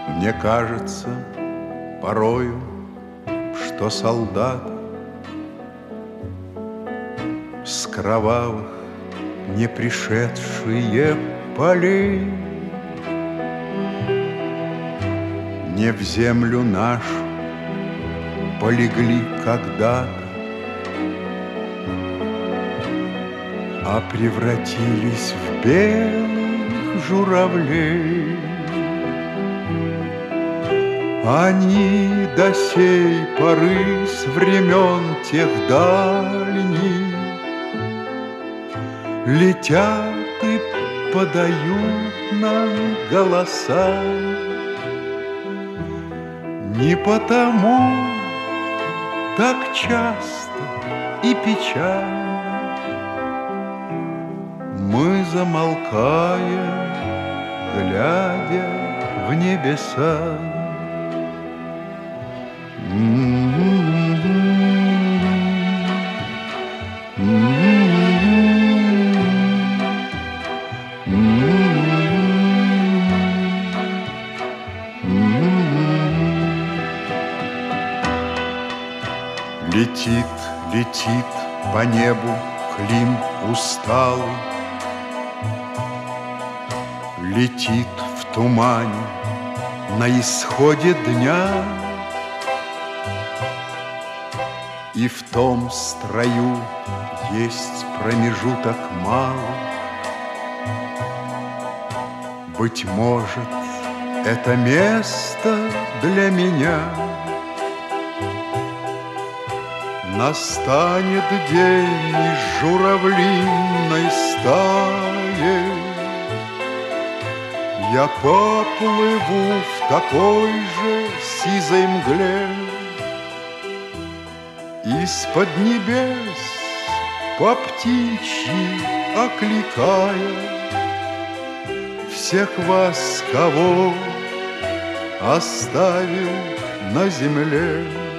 Мне кажется порою, что солдат с кровавых не пришедшие полей не в землю нашу полегли когда-то, а превратились в белых журавлей. Они до сей поры с времен тех дальних летят и подают нам голоса. Не потому так часто и печально мы замолкаем, глядя в небеса. Летит, летит по небу Клим усталый, летит в тумане на исходе дня. И в том строю есть промежуток малый. Быть может, это место для меня. Настанет день из журавлиной стаи, я поплыву в такой же сизой мгле. Из-под небес по птичьи окликая всех вас, кого оставил на земле.